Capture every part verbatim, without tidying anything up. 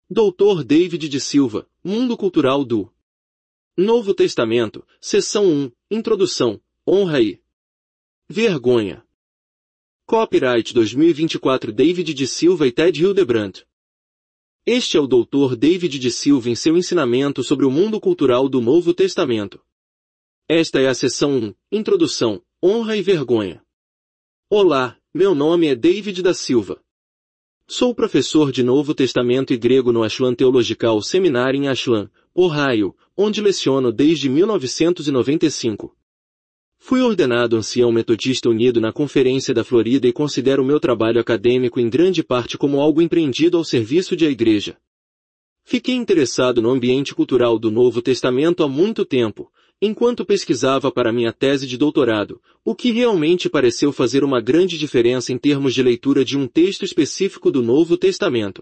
doutor David de Silva, Mundo Cultural do Novo Testamento, Seção um, Introdução, Honra e Vergonha. Copyright dois mil e vinte e quatro David de Silva e Ted Hildebrandt. Este é o doutor David de Silva em seu ensinamento sobre o mundo cultural do Novo Testamento. Esta é a Seção um, Introdução, Honra e Vergonha. Olá, meu nome é David da Silva. Sou professor de Novo Testamento e Grego no Ashland Theological Seminary em Ashland, Ohio, onde leciono desde mil novecentos e noventa e cinco. Fui ordenado ancião metodista unido na Conferência da Florida e considero meu trabalho acadêmico em grande parte como algo empreendido ao serviço de a Igreja. Fiquei interessado no ambiente cultural do Novo Testamento há muito tempo, enquanto pesquisava para minha tese de doutorado, o que realmente pareceu fazer uma grande diferença em termos de leitura de um texto específico do Novo Testamento.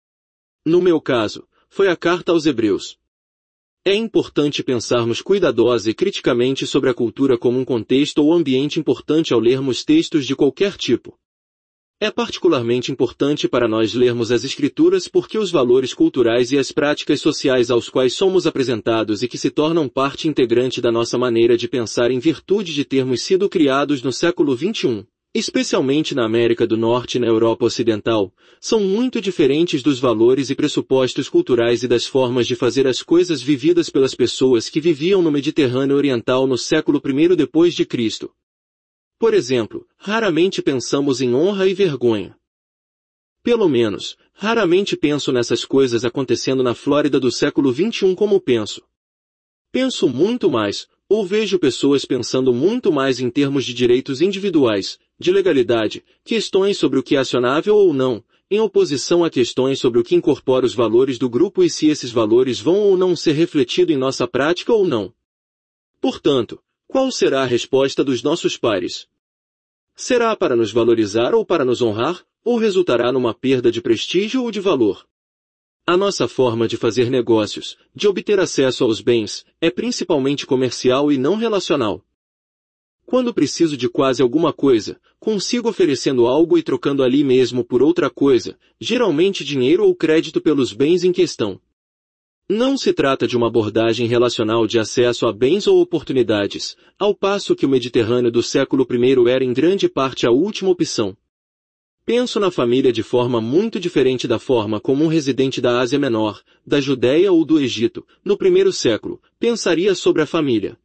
No meu caso, foi a Carta aos Hebreus. É importante pensarmos cuidadosa e criticamente sobre a cultura como um contexto ou ambiente importante ao lermos textos de qualquer tipo. É particularmente importante para nós lermos as Escrituras porque os valores culturais e as práticas sociais aos quais somos apresentados e que se tornam parte integrante da nossa maneira de pensar em virtude de termos sido criados no século vinte e um, especialmente na América do Norte e na Europa Ocidental, são muito diferentes dos valores e pressupostos culturais e das formas de fazer as coisas vividas pelas pessoas que viviam no Mediterrâneo Oriental no século primeiro depois de Cristo. Por exemplo, raramente pensamos em honra e vergonha. Pelo menos, raramente penso nessas coisas acontecendo na Flórida do século vinte e um como penso. Penso muito mais, ou vejo pessoas pensando muito mais em termos de direitos individuais, de legalidade, questões sobre o que é acionável ou não, em oposição a questões sobre o que incorpora os valores do grupo e se esses valores vão ou não ser refletidos em nossa prática ou não. Portanto, qual será a resposta dos nossos pares? Será para nos valorizar ou para nos honrar, ou resultará numa perda de prestígio ou de valor? A nossa forma de fazer negócios, de obter acesso aos bens, é principalmente comercial e não relacional. Quando preciso de quase alguma coisa, consigo oferecendo algo e trocando ali mesmo por outra coisa, geralmente dinheiro ou crédito pelos bens em questão. Não se trata de uma abordagem relacional de acesso a bens ou oportunidades, ao passo que o Mediterrâneo do século primeiro era em grande parte a última opção. Penso na família de forma muito diferente da forma como um residente da Ásia Menor, da Judéia ou do Egito, no primeiro século, pensaria sobre a família.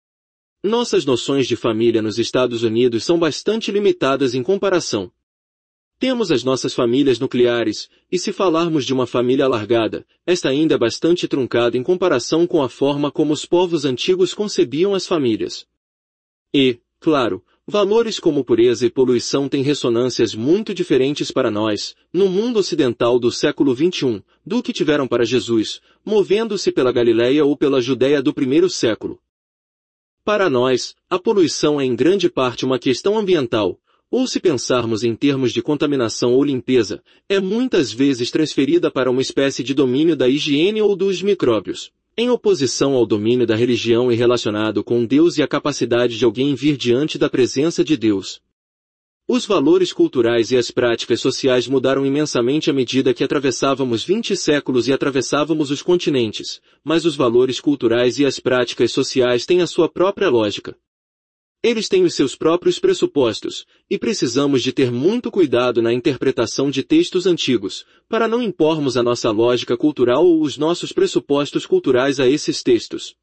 Nossas noções de família nos Estados Unidos são bastante limitadas em comparação. Temos as nossas famílias nucleares, e se falarmos de uma família alargada, esta ainda é bastante truncada em comparação com a forma como os povos antigos concebiam as famílias. E, claro, valores como pureza e poluição têm ressonâncias muito diferentes para nós, no mundo ocidental do século vinte e um, do que tiveram para Jesus, movendo-se pela Galileia ou pela Judéia do primeiro século. Para nós, a poluição é em grande parte uma questão ambiental, ou se pensarmos em termos de contaminação ou limpeza, é muitas vezes transferida para uma espécie de domínio da higiene ou dos micróbios, em oposição ao domínio da religião e relacionado com Deus e a capacidade de alguém vir diante da presença de Deus. Os valores culturais e as práticas sociais mudaram imensamente à medida que atravessávamos vinte séculos e atravessávamos os continentes, mas os valores culturais e as práticas sociais têm a sua própria lógica. Eles têm os seus próprios pressupostos, e precisamos de ter muito cuidado na interpretação de textos antigos, para não impormos a nossa lógica cultural ou os nossos pressupostos culturais a esses textos.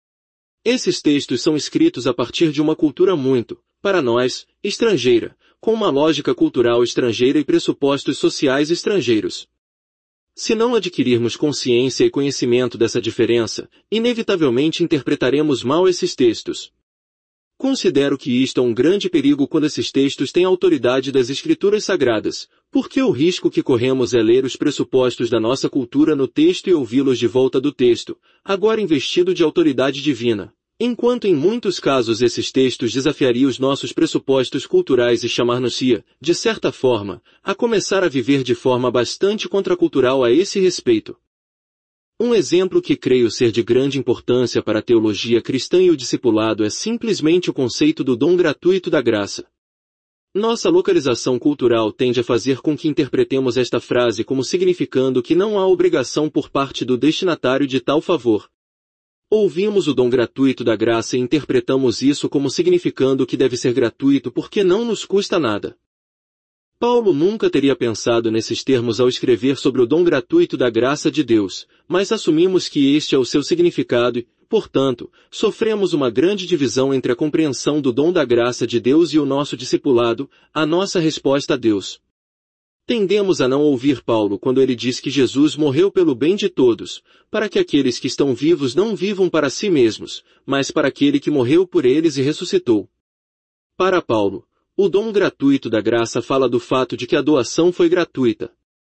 Esses textos são escritos a partir de uma cultura muito, para nós, estrangeira, com uma lógica cultural estrangeira e pressupostos sociais estrangeiros. Se não adquirirmos consciência e conhecimento dessa diferença, inevitavelmente interpretaremos mal esses textos. Considero que isto é um grande perigo quando esses textos têm autoridade das Escrituras Sagradas, porque o risco que corremos é ler os pressupostos da nossa cultura no texto e ouvi-los de volta do texto, agora investido de autoridade divina, enquanto em muitos casos esses textos desafiariam os nossos pressupostos culturais e chamar-nos-ia, de certa forma, a começar a viver de forma bastante contracultural a esse respeito. Um exemplo que creio ser de grande importância para a teologia cristã e o discipulado é simplesmente o conceito do dom gratuito da graça. Nossa localização cultural tende a fazer com que interpretemos esta frase como significando que não há obrigação por parte do destinatário de tal favor. Ouvimos o dom gratuito da graça e interpretamos isso como significando que deve ser gratuito porque não nos custa nada. Paulo nunca teria pensado nesses termos ao escrever sobre o dom gratuito da graça de Deus, mas assumimos que este é o seu significado e, portanto, sofremos uma grande divisão entre a compreensão do dom da graça de Deus e o nosso discipulado, a nossa resposta a Deus. Tendemos a não ouvir Paulo quando ele diz que Jesus morreu pelo bem de todos, para que aqueles que estão vivos não vivam para si mesmos, mas para aquele que morreu por eles e ressuscitou. Para Paulo, o dom gratuito da graça fala do fato de que a doação foi gratuita.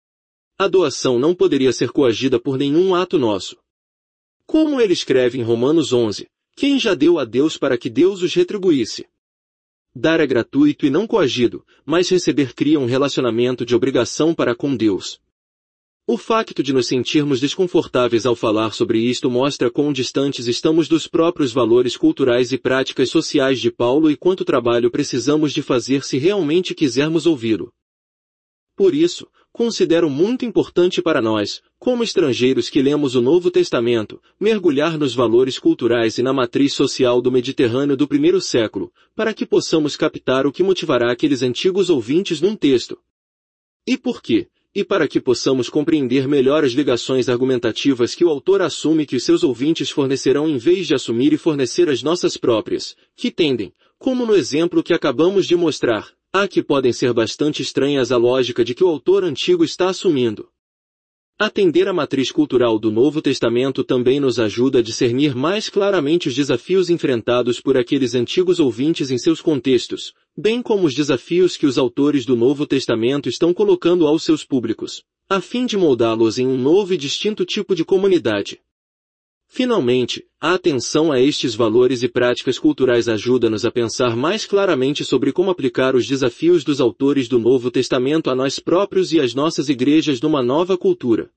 A doação não poderia ser coagida por nenhum ato nosso. Como ele escreve em Romanos onze, quem já deu a Deus para que Deus os retribuísse? Dar é gratuito e não coagido, mas receber cria um relacionamento de obrigação para com Deus. O facto de nos sentirmos desconfortáveis ao falar sobre isto mostra quão distantes estamos dos próprios valores culturais e práticas sociais de Paulo e quanto trabalho precisamos de fazer se realmente quisermos ouvi-lo. Por isso, considero muito importante para nós, como estrangeiros que lemos o Novo Testamento, mergulhar nos valores culturais e na matriz social do Mediterrâneo do primeiro século, para que possamos captar o que motivará aqueles antigos ouvintes num texto. E por quê? E para que possamos compreender melhor as ligações argumentativas que o autor assume que os seus ouvintes fornecerão em vez de assumir e fornecer as nossas próprias, que tendem, como no exemplo que acabamos de mostrar, a que podem ser bastante estranhas à lógica de que o autor antigo está assumindo. Atender à matriz cultural do Novo Testamento também nos ajuda a discernir mais claramente os desafios enfrentados por aqueles antigos ouvintes em seus contextos, bem como os desafios que os autores do Novo Testamento estão colocando aos seus públicos, a fim de moldá-los em um novo e distinto tipo de comunidade. Finalmente, a atenção a estes valores e práticas culturais ajuda-nos a pensar mais claramente sobre como aplicar os desafios dos autores do Novo Testamento a nós próprios e às nossas igrejas numa nova cultura.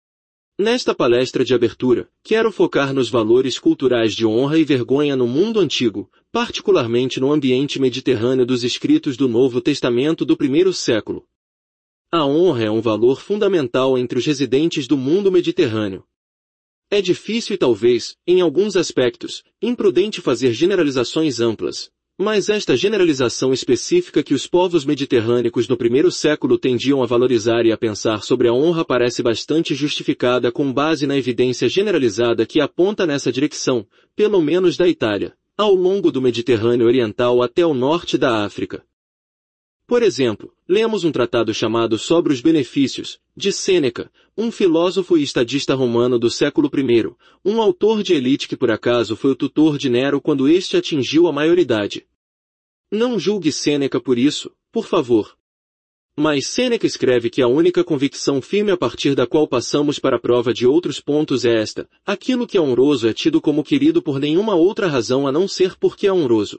Nesta palestra de abertura, quero focar nos valores culturais de honra e vergonha no mundo antigo, particularmente no ambiente mediterrâneo dos escritos do Novo Testamento do primeiro século. A honra é um valor fundamental entre os residentes do mundo mediterrâneo. É difícil e talvez, em alguns aspectos, imprudente fazer generalizações amplas, mas esta generalização específica que os povos mediterrâneos no primeiro século tendiam a valorizar e a pensar sobre a honra parece bastante justificada com base na evidência generalizada que aponta nessa direção, pelo menos da Itália, ao longo do Mediterrâneo Oriental até o norte da África. Por exemplo, lemos um tratado chamado Sobre os Benefícios, de Sêneca, um filósofo e estadista romano do século primeiro, um autor de elite que por acaso foi o tutor de Nero quando este atingiu a maioridade. Não julgue Sêneca por isso, por favor. Mas Sêneca escreve que a única convicção firme a partir da qual passamos para a prova de outros pontos é esta: aquilo que é honroso é tido como querido por nenhuma outra razão a não ser porque é honroso.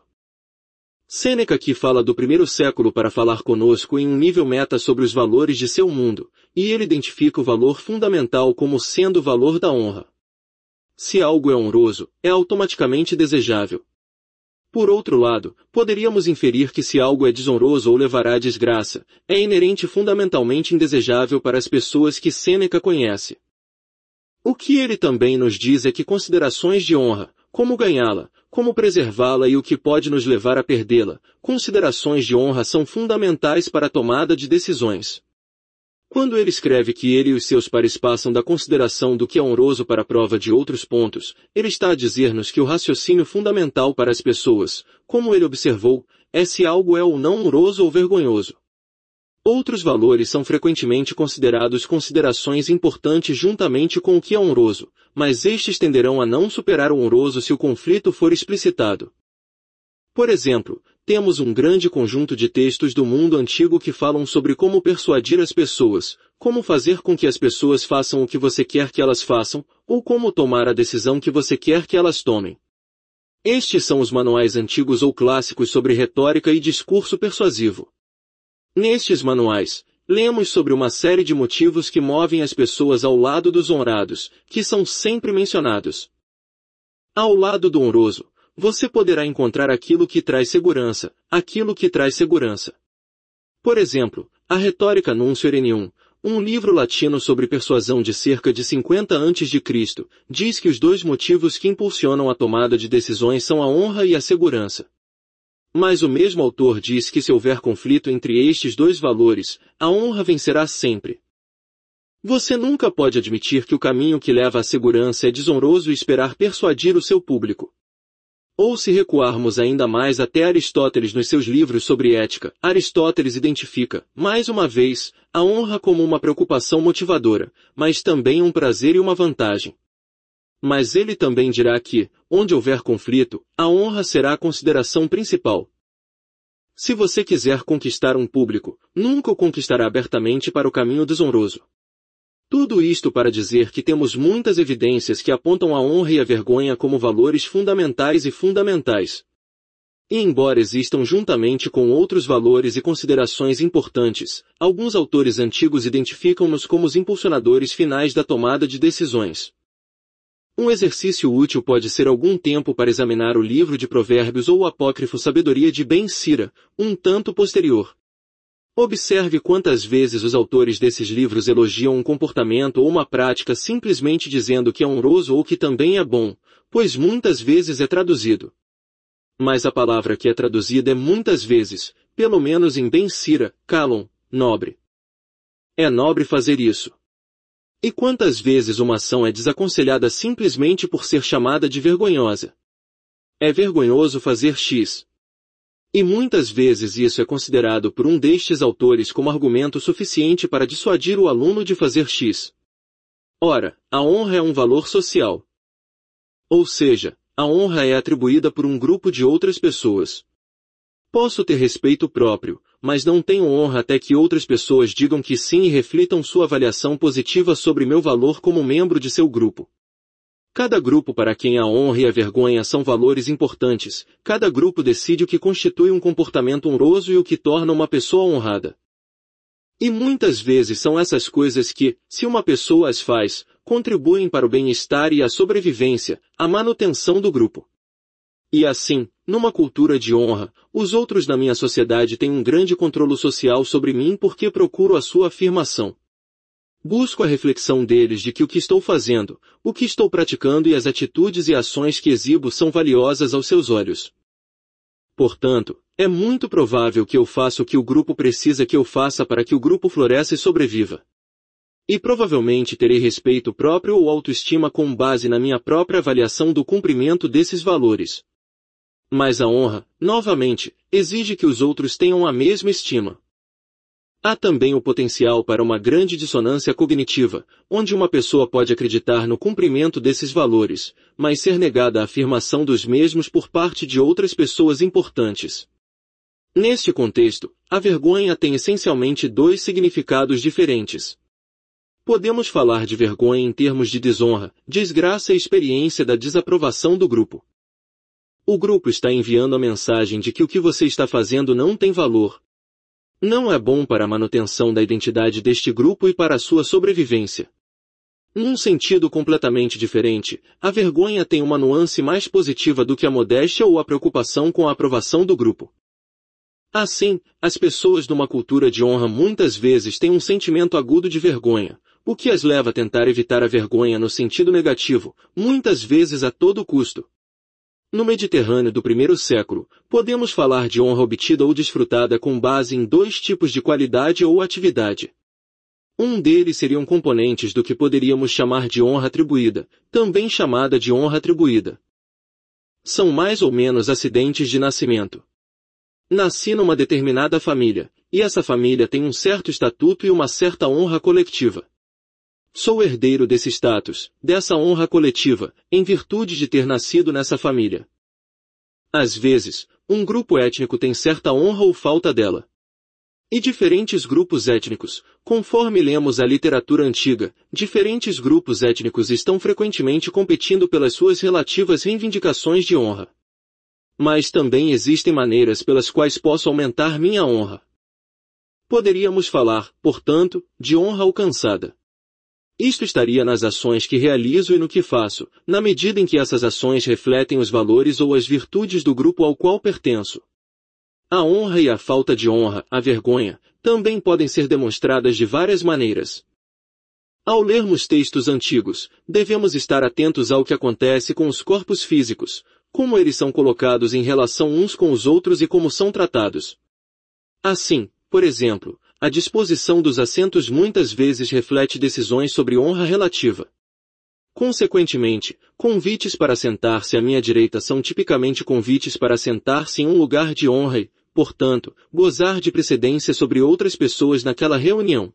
Sêneca aqui fala do primeiro século para falar conosco em um nível meta sobre os valores de seu mundo, e ele identifica o valor fundamental como sendo o valor da honra. Se algo é honroso, é automaticamente desejável. Por outro lado, poderíamos inferir que se algo é desonroso ou levará à desgraça, é inerente fundamentalmente indesejável para as pessoas que Sêneca conhece. O que ele também nos diz é que considerações de honra, como ganhá-la, como preservá-la e o que pode nos levar a perdê-la, considerações de honra são fundamentais para a tomada de decisões. Quando ele escreve que ele e os seus pares passam da consideração do que é honroso para a prova de outros pontos, ele está a dizer-nos que o raciocínio fundamental para as pessoas, como ele observou, é se algo é ou não honroso ou vergonhoso. Outros valores são frequentemente considerados considerações importantes juntamente com o que é honroso, mas estes tenderão a não superar o honroso se o conflito for explicitado. Por exemplo, temos um grande conjunto de textos do mundo antigo que falam sobre como persuadir as pessoas, como fazer com que as pessoas façam o que você quer que elas façam, ou como tomar a decisão que você quer que elas tomem. Estes são os manuais antigos ou clássicos sobre retórica e discurso persuasivo. Nestes manuais, lemos sobre uma série de motivos que movem as pessoas ao lado dos honrados, que são sempre mencionados. Ao lado do honroso, você poderá encontrar aquilo que traz segurança, aquilo que traz segurança. Por exemplo, a Retórica Nunc Irenium, um livro latino sobre persuasão de cerca de cinquenta antes de Cristo, diz que os dois motivos que impulsionam a tomada de decisões são a honra e a segurança. Mas o mesmo autor diz que se houver conflito entre estes dois valores, a honra vencerá sempre. Você nunca pode admitir que o caminho que leva à segurança é desonroso e esperar persuadir o seu público. Ou se recuarmos ainda mais até Aristóteles nos seus livros sobre ética, Aristóteles identifica, mais uma vez, a honra como uma preocupação motivadora, mas também um prazer e uma vantagem. Mas ele também dirá que, onde houver conflito, a honra será a consideração principal. Se você quiser conquistar um público, nunca o conquistará abertamente para o caminho desonroso. Tudo isto para dizer que temos muitas evidências que apontam a honra e a vergonha como valores fundamentais e fundamentais. E embora existam juntamente com outros valores e considerações importantes, alguns autores antigos identificam-nos como os impulsionadores finais da tomada de decisões. Um exercício útil pode ser algum tempo para examinar o livro de Provérbios ou o apócrifo Sabedoria de Ben-Sira, um tanto posterior. Observe quantas vezes os autores desses livros elogiam um comportamento ou uma prática simplesmente dizendo que é honroso ou que também é bom, pois muitas vezes é traduzido. Mas a palavra que é traduzida é muitas vezes, pelo menos em Ben-Sira, kalon, nobre. É nobre fazer isso. E quantas vezes uma ação é desaconselhada simplesmente por ser chamada de vergonhosa? É vergonhoso fazer X. E muitas vezes isso é considerado por um destes autores como argumento suficiente para dissuadir o aluno de fazer X. Ora, a honra é um valor social. Ou seja, a honra é atribuída por um grupo de outras pessoas. Posso ter respeito próprio, mas não tenho honra até que outras pessoas digam que sim e reflitam sua avaliação positiva sobre meu valor como membro de seu grupo. Cada grupo para quem a honra e a vergonha são valores importantes, cada grupo decide o que constitui um comportamento honroso e o que torna uma pessoa honrada. E muitas vezes são essas coisas que, se uma pessoa as faz, contribuem para o bem-estar e a sobrevivência, a manutenção do grupo. E assim, numa cultura de honra, os outros da minha sociedade têm um grande controle social sobre mim porque procuro a sua afirmação. Busco a reflexão deles de que o que estou fazendo, o que estou praticando e as atitudes e ações que exibo são valiosas aos seus olhos. Portanto, é muito provável que eu faça o que o grupo precisa que eu faça para que o grupo floresça e sobreviva. E provavelmente terei respeito próprio ou autoestima com base na minha própria avaliação do cumprimento desses valores. Mas a honra, novamente, exige que os outros tenham a mesma estima. Há também o potencial para uma grande dissonância cognitiva, onde uma pessoa pode acreditar no cumprimento desses valores, mas ser negada a afirmação dos mesmos por parte de outras pessoas importantes. Neste contexto, a vergonha tem essencialmente dois significados diferentes. Podemos falar de vergonha em termos de desonra, desgraça e experiência da desaprovação do grupo. O grupo está enviando a mensagem de que o que você está fazendo não tem valor. Não é bom para a manutenção da identidade deste grupo e para a sua sobrevivência. Num sentido completamente diferente, a vergonha tem uma nuance mais positiva do que a modéstia ou a preocupação com a aprovação do grupo. Assim, as pessoas numa cultura de honra muitas vezes têm um sentimento agudo de vergonha, o que as leva a tentar evitar a vergonha no sentido negativo, muitas vezes a todo custo. No Mediterrâneo do primeiro século, podemos falar de honra obtida ou desfrutada com base em dois tipos de qualidade ou atividade. Um deles seriam componentes do que poderíamos chamar de honra atribuída, também chamada de honra atribuída. São mais ou menos acidentes de nascimento. Nasci numa determinada família, e essa família tem um certo estatuto e uma certa honra coletiva. Sou herdeiro desse status, dessa honra coletiva, em virtude de ter nascido nessa família. Às vezes, um grupo étnico tem certa honra ou falta dela. E diferentes grupos étnicos, conforme lemos a literatura antiga, diferentes grupos étnicos estão frequentemente competindo pelas suas relativas reivindicações de honra. Mas também existem maneiras pelas quais posso aumentar minha honra. Poderíamos falar, portanto, de honra alcançada. Isto estaria nas ações que realizo e no que faço, na medida em que essas ações refletem os valores ou as virtudes do grupo ao qual pertenço. A honra e a falta de honra, a vergonha, também podem ser demonstradas de várias maneiras. Ao lermos textos antigos, devemos estar atentos ao que acontece com os corpos físicos, como eles são colocados em relação uns com os outros e como são tratados. Assim, por exemplo, a disposição dos assentos muitas vezes reflete decisões sobre honra relativa. Consequentemente, convites para sentar-se à minha direita são tipicamente convites para sentar-se em um lugar de honra e, portanto, gozar de precedência sobre outras pessoas naquela reunião.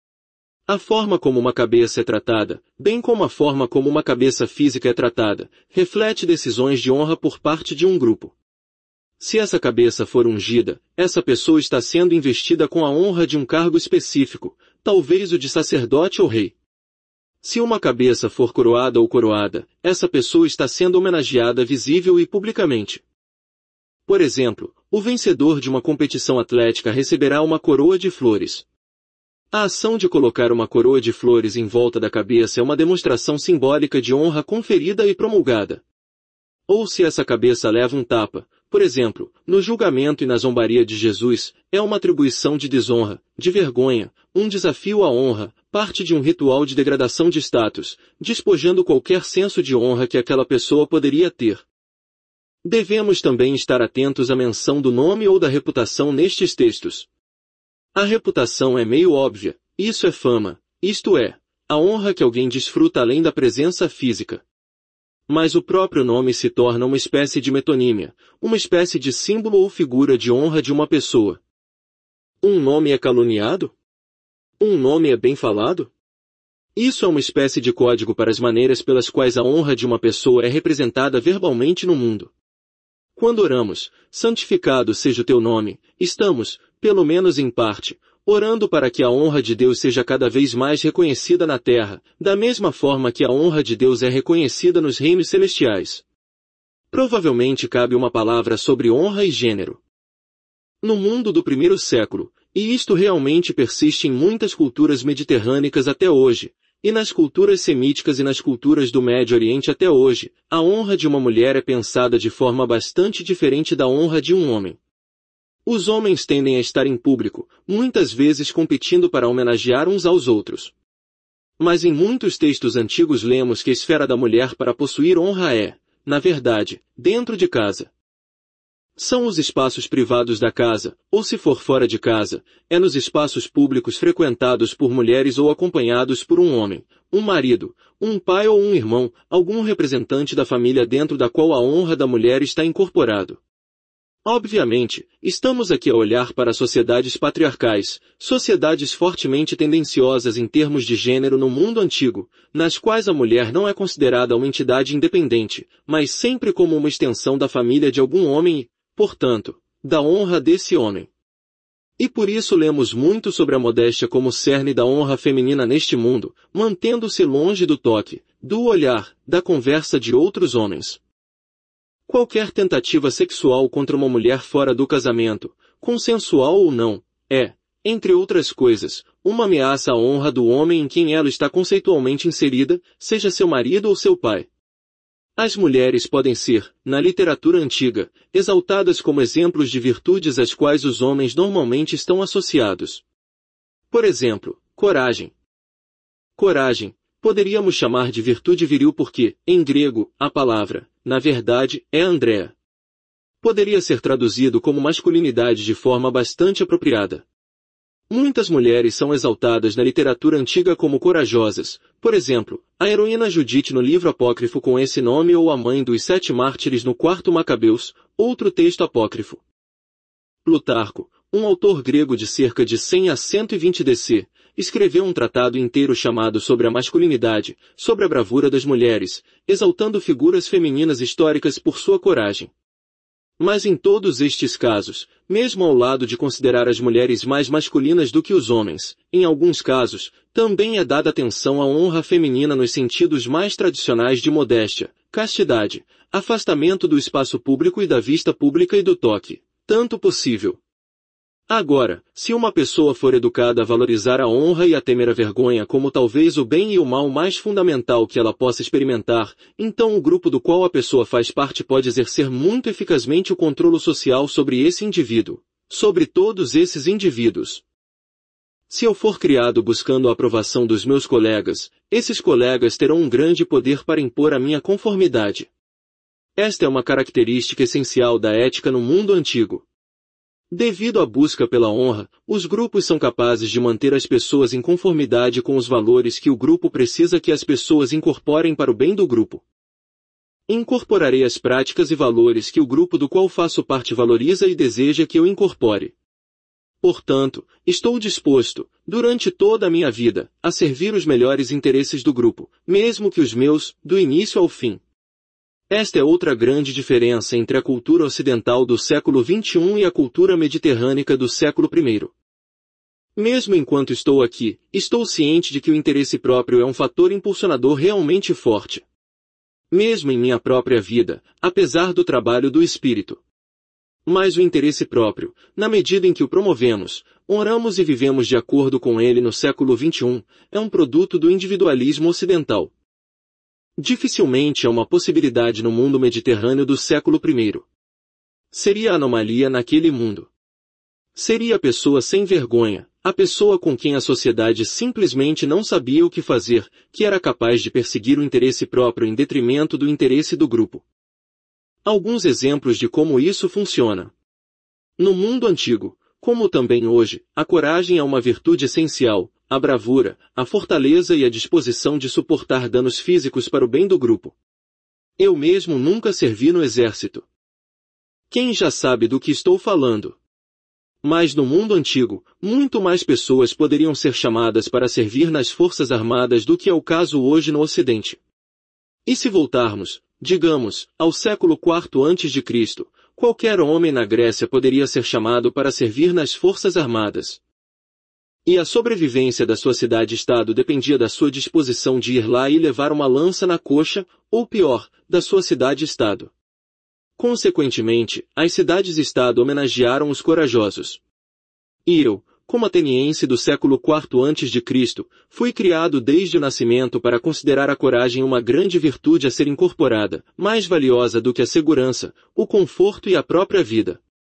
A forma como uma cabeça é tratada, bem como a forma como uma cabeça física é tratada, reflete decisões de honra por parte de um grupo. Se essa cabeça for ungida, essa pessoa está sendo investida com a honra de um cargo específico, talvez o de sacerdote ou rei. Se uma cabeça for coroada ou coroada, essa pessoa está sendo homenageada visível e publicamente. Por exemplo, o vencedor de uma competição atlética receberá uma coroa de flores. A ação de colocar uma coroa de flores em volta da cabeça é uma demonstração simbólica de honra conferida e promulgada. Ou se essa cabeça leva um tapa, por exemplo, no julgamento e na zombaria de Jesus, é uma atribuição de desonra, de vergonha, um desafio à honra, parte de um ritual de degradação de status, despojando qualquer senso de honra que aquela pessoa poderia ter. Devemos também estar atentos à menção do nome ou da reputação nestes textos. A reputação é meio óbvia, isso é fama, isto é, a honra que alguém desfruta além da presença física. Mas o próprio nome se torna uma espécie de metonímia, uma espécie de símbolo ou figura de honra de uma pessoa. Um nome é caluniado? Um nome é bem falado? Isso é uma espécie de código para as maneiras pelas quais a honra de uma pessoa é representada verbalmente no mundo. Quando oramos, santificado seja o teu nome, estamos, pelo menos em parte, orando para que a honra de Deus seja cada vez mais reconhecida na terra, da mesma forma que a honra de Deus é reconhecida nos reinos celestiais. Provavelmente cabe uma palavra sobre honra e gênero. No mundo do primeiro século, e isto realmente persiste em muitas culturas mediterrânicas até hoje, e nas culturas semíticas e nas culturas do Médio Oriente até hoje, a honra de uma mulher é pensada de forma bastante diferente da honra de um homem. Os homens tendem a estar em público, muitas vezes competindo para homenagear uns aos outros. Mas em muitos textos antigos lemos que a esfera da mulher para possuir honra é, na verdade, dentro de casa. São os espaços privados da casa, ou se for fora de casa, é nos espaços públicos frequentados por mulheres ou acompanhados por um homem, um marido, um pai ou um irmão, algum representante da família dentro da qual a honra da mulher está incorporado. Obviamente, estamos aqui a olhar para sociedades patriarcais, sociedades fortemente tendenciosas em termos de gênero no mundo antigo, nas quais a mulher não é considerada uma entidade independente, mas sempre como uma extensão da família de algum homem e, portanto, da honra desse homem. E por isso lemos muito sobre a modéstia como cerne da honra feminina neste mundo, mantendo-se longe do toque, do olhar, da conversa de outros homens. Qualquer tentativa sexual contra uma mulher fora do casamento, consensual ou não, é, entre outras coisas, uma ameaça à honra do homem em quem ela está conceitualmente inserida, seja seu marido ou seu pai. As mulheres podem ser, na literatura antiga, exaltadas como exemplos de virtudes às quais os homens normalmente estão associados. Por exemplo, coragem. Coragem, poderíamos chamar de virtude viril porque, em grego, a palavra, na verdade, é Andréa. Poderia ser traduzido como masculinidade de forma bastante apropriada. Muitas mulheres são exaltadas na literatura antiga como corajosas, por exemplo, a heroína Judite no livro apócrifo com esse nome ou a mãe dos sete mártires no quarto Macabeus, outro texto apócrifo. Plutarco, um autor grego de cerca de cem a cento e vinte D C, escreveu um tratado inteiro chamado Sobre a Masculinidade, sobre a bravura das mulheres, exaltando figuras femininas históricas por sua coragem. Mas em todos estes casos, mesmo ao lado de considerar as mulheres mais masculinas do que os homens, em alguns casos, também é dada atenção à honra feminina nos sentidos mais tradicionais de modéstia, castidade, afastamento do espaço público e da vista pública e do toque, tanto possível. Agora, se uma pessoa for educada a valorizar a honra e a temer a vergonha como talvez o bem e o mal mais fundamental que ela possa experimentar, então o grupo do qual a pessoa faz parte pode exercer muito eficazmente o controle social sobre esse indivíduo, sobre todos esses indivíduos. Se eu for criado buscando a aprovação dos meus colegas, esses colegas terão um grande poder para impor a minha conformidade. Esta é uma característica essencial da ética no mundo antigo. Devido à busca pela honra, os grupos são capazes de manter as pessoas em conformidade com os valores que o grupo precisa que as pessoas incorporem para o bem do grupo. Incorporarei as práticas e valores que o grupo do qual faço parte valoriza e deseja que eu incorpore. Portanto, estou disposto, durante toda a minha vida, a servir os melhores interesses do grupo, mesmo que os meus, do início ao fim. Esta é outra grande diferença entre a cultura ocidental do século vinte e um e a cultura mediterrânea do século primeiro. Mesmo enquanto estou aqui, estou ciente de que o interesse próprio é um fator impulsionador realmente forte. Mesmo em minha própria vida, apesar do trabalho do espírito. Mas o interesse próprio, na medida em que o promovemos, honramos e vivemos de acordo com ele no século vinte e um, é um produto do individualismo ocidental. Dificilmente é uma possibilidade no mundo mediterrâneo do século primeiro. Seria a anomalia naquele mundo. Seria a pessoa sem vergonha, a pessoa com quem a sociedade simplesmente não sabia o que fazer, que era capaz de perseguir o interesse próprio em detrimento do interesse do grupo. Alguns exemplos de como isso funciona. No mundo antigo, como também hoje, a coragem é uma virtude essencial, a bravura, a fortaleza e a disposição de suportar danos físicos para o bem do grupo. Eu mesmo nunca servi no exército. Quem já sabe do que estou falando? Mas no mundo antigo, muito mais pessoas poderiam ser chamadas para servir nas forças armadas do que é o caso hoje no Ocidente. E se voltarmos, digamos, ao século quarto antes de Cristo, qualquer homem na Grécia poderia ser chamado para servir nas forças armadas. E a sobrevivência da sua cidade-estado dependia da sua disposição de ir lá e levar uma lança na coxa, ou pior, da sua cidade-estado. Consequentemente, as cidades-estado homenagearam os corajosos. E eu, como ateniense do século quarto antes de Cristo, fui criado desde o nascimento para considerar a coragem uma grande virtude a ser incorporada, mais valiosa do que a segurança, o conforto e a própria vida.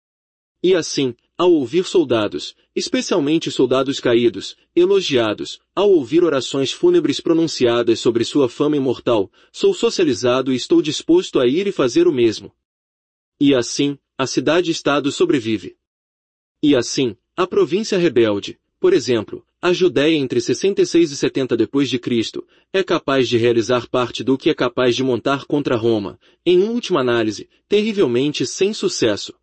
E assim, ao ouvir soldados, especialmente soldados caídos, elogiados, ao ouvir orações fúnebres pronunciadas sobre sua fama imortal, sou socializado e estou disposto a ir e fazer o mesmo. E assim, a cidade-estado sobrevive. E assim, a província rebelde, por exemplo, a Judéia entre sessenta e seis e setenta depois de Cristo, é capaz de realizar parte do que é capaz de montar contra Roma, em última análise, terrivelmente sem sucesso.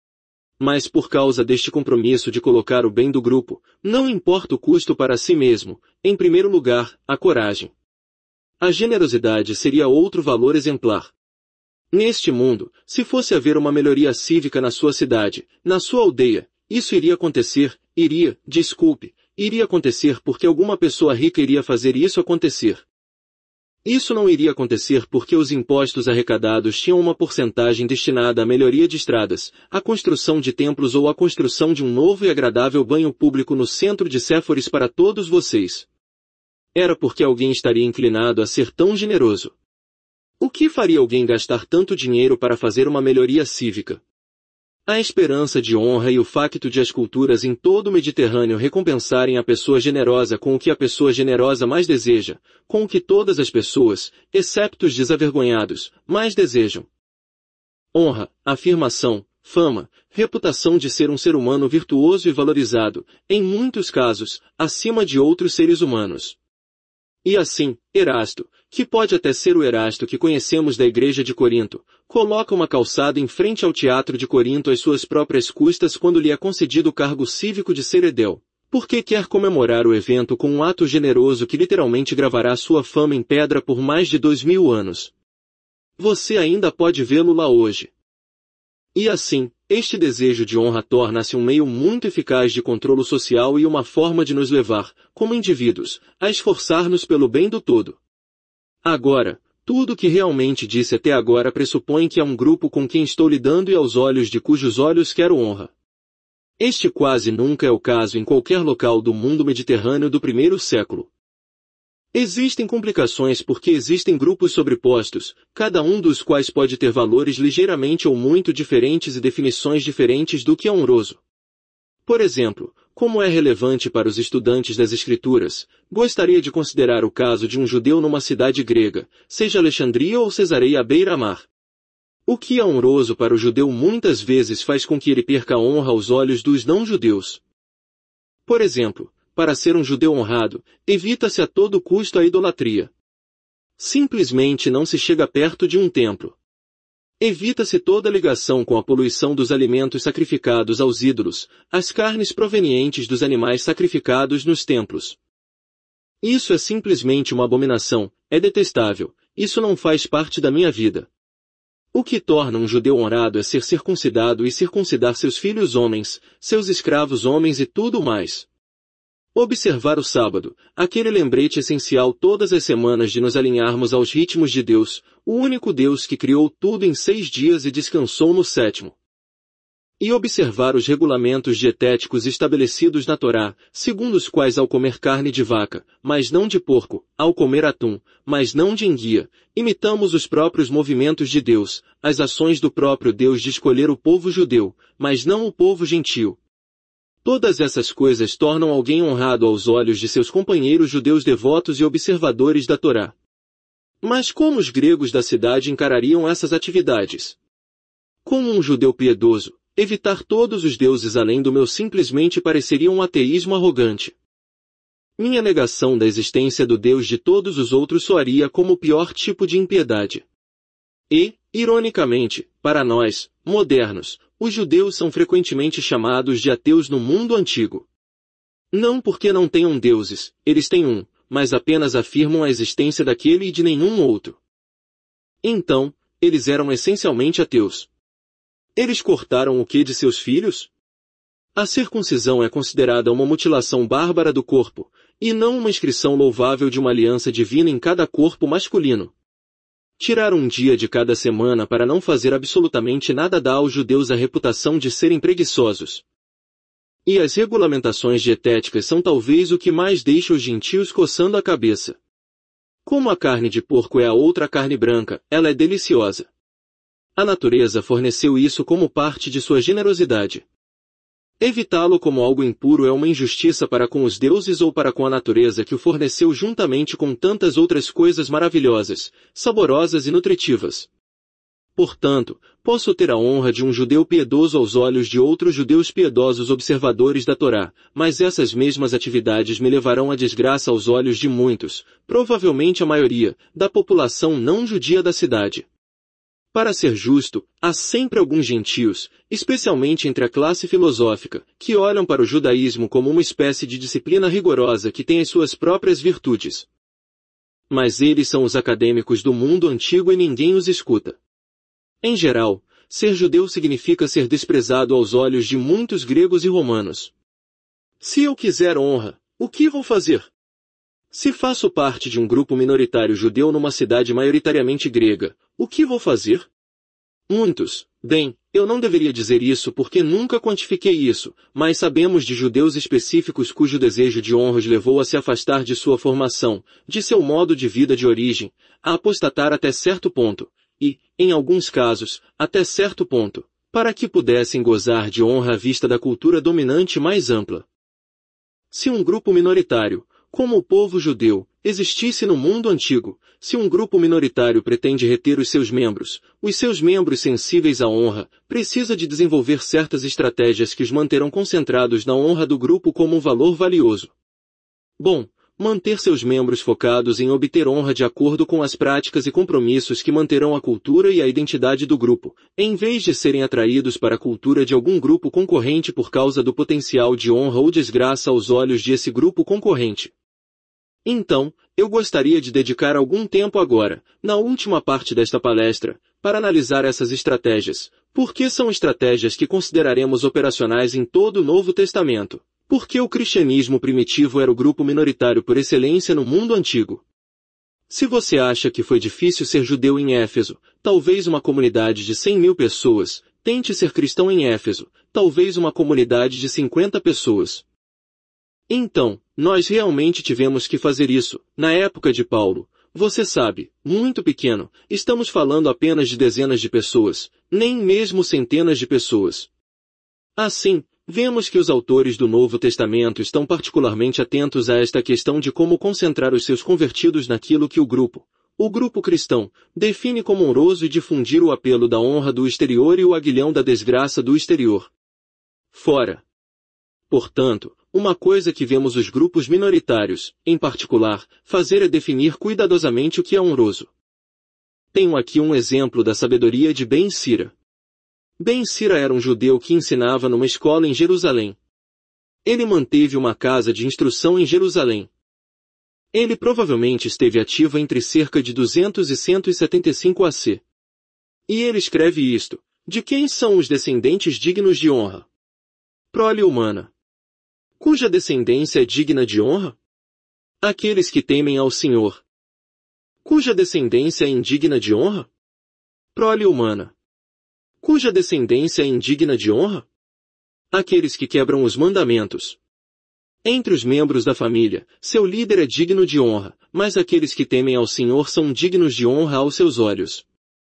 Mas por causa deste compromisso de colocar o bem do grupo, não importa o custo para si mesmo, em primeiro lugar, a coragem. A generosidade seria outro valor exemplar. Neste mundo, se fosse haver uma melhoria cívica na sua cidade, na sua aldeia, isso iria acontecer, iria, desculpe, iria acontecer porque alguma pessoa rica iria fazer isso acontecer. Isso não iria acontecer porque os impostos arrecadados tinham uma porcentagem destinada à melhoria de estradas, à construção de templos ou à construção de um novo e agradável banho público no centro de Séforis para todos vocês. Era porque alguém estaria inclinado a ser tão generoso. O que faria alguém gastar tanto dinheiro para fazer uma melhoria cívica? A esperança de honra e o facto de as culturas em todo o Mediterrâneo recompensarem a pessoa generosa com o que a pessoa generosa mais deseja, com o que todas as pessoas, excepto os desavergonhados, mais desejam. Honra, afirmação, fama, reputação de ser um ser humano virtuoso e valorizado, em muitos casos, acima de outros seres humanos. E assim, Erasto, que pode até ser o Erasto que conhecemos da igreja de Corinto, coloca uma calçada em frente ao teatro de Corinto às suas próprias custas quando lhe é concedido o cargo cívico de ser edel, porque quer comemorar o evento com um ato generoso que literalmente gravará sua fama em pedra por mais de dois mil anos. Você ainda pode vê-lo lá hoje. E assim, este desejo de honra torna-se um meio muito eficaz de controle social e uma forma de nos levar, como indivíduos, a esforçar-nos pelo bem do todo. Agora, tudo o que realmente disse até agora pressupõe que há um grupo com quem estou lidando e aos olhos de cujos olhos quero honra. Este quase nunca é o caso em qualquer local do mundo mediterrâneo do primeiro século. Existem complicações porque existem grupos sobrepostos, cada um dos quais pode ter valores ligeiramente ou muito diferentes e definições diferentes do que é honroso. Por exemplo, como é relevante para os estudantes das Escrituras, gostaria de considerar o caso de um judeu numa cidade grega, seja Alexandria ou Cesareia à beira-mar. O que é honroso para o judeu muitas vezes faz com que ele perca a honra aos olhos dos não-judeus. Por exemplo, para ser um judeu honrado, evita-se a todo custo a idolatria. Simplesmente não se chega perto de um templo. Evita-se toda ligação com a poluição dos alimentos sacrificados aos ídolos, as carnes provenientes dos animais sacrificados nos templos. Isso é simplesmente uma abominação, é detestável, isso não faz parte da minha vida. O que torna um judeu honrado é ser circuncidado e circuncidar seus filhos homens, seus escravos homens e tudo mais. Observar o sábado, aquele lembrete essencial todas as semanas de nos alinharmos aos ritmos de Deus, o único Deus que criou tudo em seis dias e descansou no sétimo. E observar os regulamentos dietéticos estabelecidos na Torá, segundo os quais ao comer carne de vaca, mas não de porco, ao comer atum, mas não de enguia, imitamos os próprios movimentos de Deus, as ações do próprio Deus de escolher o povo judeu, mas não o povo gentio. Todas essas coisas tornam alguém honrado aos olhos de seus companheiros judeus devotos e observadores da Torá. Mas como os gregos da cidade encarariam essas atividades? Como um judeu piedoso, evitar todos os deuses além do meu simplesmente pareceria um ateísmo arrogante. Minha negação da existência do Deus de todos os outros soaria como o pior tipo de impiedade. E, ironicamente, para nós, modernos, os judeus são frequentemente chamados de ateus no mundo antigo. Não porque não tenham deuses, eles têm um, mas apenas afirmam a existência daquele e de nenhum outro. Então, eles eram essencialmente ateus. Eles cortaram o que de seus filhos? A circuncisão é considerada uma mutilação bárbara do corpo, e não uma inscrição louvável de uma aliança divina em cada corpo masculino. Tirar um dia de cada semana para não fazer absolutamente nada dá aos judeus a reputação de serem preguiçosos. E as regulamentações dietéticas são talvez o que mais deixa os gentios coçando a cabeça. Como a carne de porco é a outra carne branca, ela é deliciosa. A natureza forneceu isso como parte de sua generosidade. Evitá-lo como algo impuro é uma injustiça para com os deuses ou para com a natureza que o forneceu juntamente com tantas outras coisas maravilhosas, saborosas e nutritivas. Portanto, posso ter a honra de um judeu piedoso aos olhos de outros judeus piedosos observadores da Torá, mas essas mesmas atividades me levarão à desgraça aos olhos de muitos, provavelmente a maioria, da população não judia da cidade. Para ser justo, há sempre alguns gentios, especialmente entre a classe filosófica, que olham para o judaísmo como uma espécie de disciplina rigorosa que tem as suas próprias virtudes. Mas eles são os acadêmicos do mundo antigo e ninguém os escuta. Em geral, ser judeu significa ser desprezado aos olhos de muitos gregos e romanos. Se eu quiser honra, o que vou fazer? Se faço parte de um grupo minoritário judeu numa cidade maioritariamente grega, o que vou fazer? Muitos, bem, eu não deveria dizer isso porque nunca quantifiquei isso, mas sabemos de judeus específicos cujo desejo de honra os levou a se afastar de sua formação, de seu modo de vida de origem, a apostatar até certo ponto, e, em alguns casos, até certo ponto, para que pudessem gozar de honra à vista da cultura dominante mais ampla. Se um grupo minoritário, como o povo judeu, existisse no mundo antigo, se um grupo minoritário pretende reter os seus membros, os seus membros sensíveis à honra, precisa de desenvolver certas estratégias que os manterão concentrados na honra do grupo como um valor valioso. Bom, manter seus membros focados em obter honra de acordo com as práticas e compromissos que manterão a cultura e a identidade do grupo, em vez de serem atraídos para a cultura de algum grupo concorrente por causa do potencial de honra ou desgraça aos olhos de esse grupo concorrente. Então, eu gostaria de dedicar algum tempo agora, na última parte desta palestra, para analisar essas estratégias, porque são estratégias que consideraremos operacionais em todo o Novo Testamento, porque o cristianismo primitivo era o grupo minoritário por excelência no mundo antigo. Se você acha que foi difícil ser judeu em Éfeso, talvez uma comunidade de cem mil pessoas, tente ser cristão em Éfeso, talvez uma comunidade de cinquenta pessoas. Então, nós realmente tivemos que fazer isso, na época de Paulo. Você sabe, muito pequeno, estamos falando apenas de dezenas de pessoas, nem mesmo centenas de pessoas. Assim, vemos que os autores do Novo Testamento estão particularmente atentos a esta questão de como concentrar os seus convertidos naquilo que o grupo, o grupo cristão, define como honroso e difundir o apelo da honra do exterior e o aguilhão da desgraça do exterior. Fora. Portanto, uma coisa que vemos os grupos minoritários, em particular, fazer é definir cuidadosamente o que é honroso. Tenho aqui um exemplo da sabedoria de Ben Sira. Ben Sira era um judeu que ensinava numa escola em Jerusalém. Ele manteve uma casa de instrução em Jerusalém. Ele provavelmente esteve ativo entre cerca de duzentos e cento e setenta e cinco A C. E ele escreve isto: de quem são os descendentes dignos de honra? Prole humana. Cuja descendência é digna de honra? Aqueles que temem ao Senhor. Cuja descendência é indigna de honra? Prole humana. Cuja descendência é indigna de honra? Aqueles que quebram os mandamentos. Entre os membros da família, seu líder é digno de honra, mas aqueles que temem ao Senhor são dignos de honra aos seus olhos.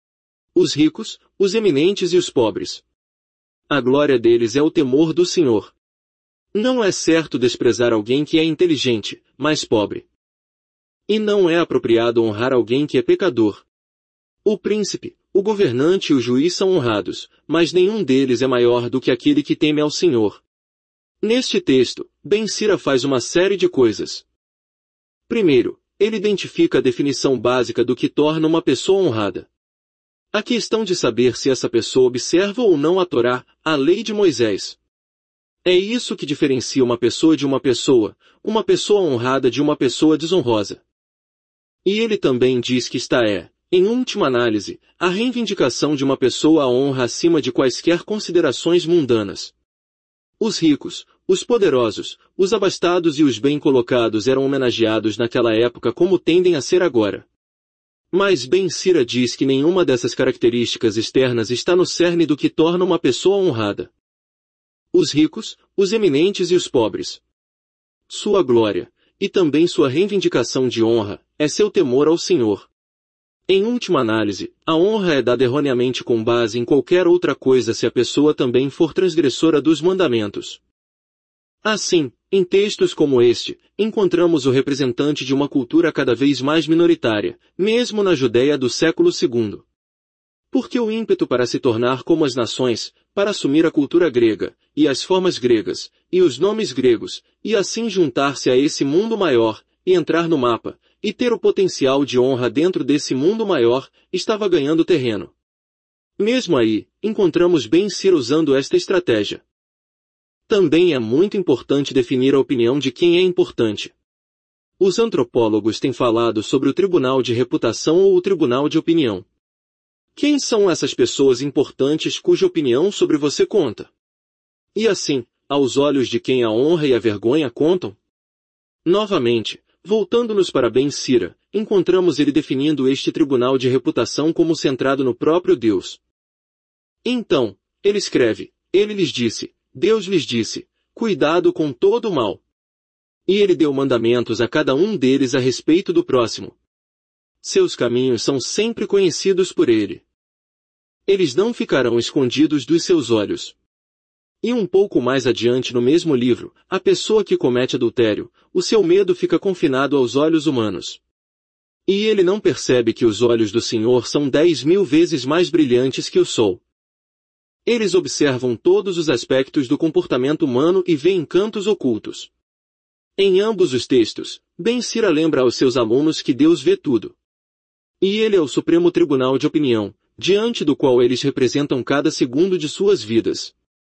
Os ricos, os eminentes e os pobres. A glória deles é o temor do Senhor. Não é certo desprezar alguém que é inteligente, mas pobre. E não é apropriado honrar alguém que é pecador. O príncipe, o governante e o juiz são honrados, mas nenhum deles é maior do que aquele que teme ao Senhor. Neste texto, Ben Sira faz uma série de coisas. Primeiro, ele identifica a definição básica do que torna uma pessoa honrada. A questão de saber se essa pessoa observa ou não a Torá, a lei de Moisés. É isso que diferencia uma pessoa de uma pessoa, uma pessoa honrada de uma pessoa desonrosa. E ele também diz que está é, em última análise, a reivindicação de uma pessoa a honra acima de quaisquer considerações mundanas. Os ricos, os poderosos, os abastados e os bem colocados eram homenageados naquela época como tendem a ser agora. Mas Ben Sira diz que nenhuma dessas características externas está no cerne do que torna uma pessoa honrada. Os ricos, os eminentes e os pobres. Sua glória, e também sua reivindicação de honra, é seu temor ao Senhor. Em última análise, a honra é dada erroneamente com base em qualquer outra coisa se a pessoa também for transgressora dos mandamentos. Assim, em textos como este, encontramos o representante de uma cultura cada vez mais minoritária, mesmo na Judéia do século segundo. Porque o ímpeto para se tornar como as nações, para assumir a cultura grega, e as formas gregas, e os nomes gregos, e assim juntar-se a esse mundo maior, e entrar no mapa, e ter o potencial de honra dentro desse mundo maior, estava ganhando terreno. Mesmo aí, encontramos Ben Sira usando esta estratégia. Também é muito importante definir a opinião de quem é importante. Os antropólogos têm falado sobre o tribunal de reputação ou o tribunal de opinião. Quem são essas pessoas importantes cuja opinião sobre você conta? E assim, aos olhos de quem a honra e a vergonha contam? Novamente, voltando-nos para Ben Sira, encontramos ele definindo este tribunal de reputação como centrado no próprio Deus. Então, ele escreve, ele lhes disse, Deus lhes disse, cuidado com todo o mal. E ele deu mandamentos a cada um deles a respeito do próximo. Seus caminhos são sempre conhecidos por ele. Eles não ficarão escondidos dos seus olhos. E um pouco mais adiante no mesmo livro, a pessoa que comete adultério, o seu medo fica confinado aos olhos humanos. E ele não percebe que os olhos do Senhor são dez mil vezes mais brilhantes que o sol. Eles observam todos os aspectos do comportamento humano e veem cantos ocultos. Em ambos os textos, Ben Sira lembra aos seus alunos que Deus vê tudo. E ele é o supremo tribunal de opinião, diante do qual eles representam cada segundo de suas vidas.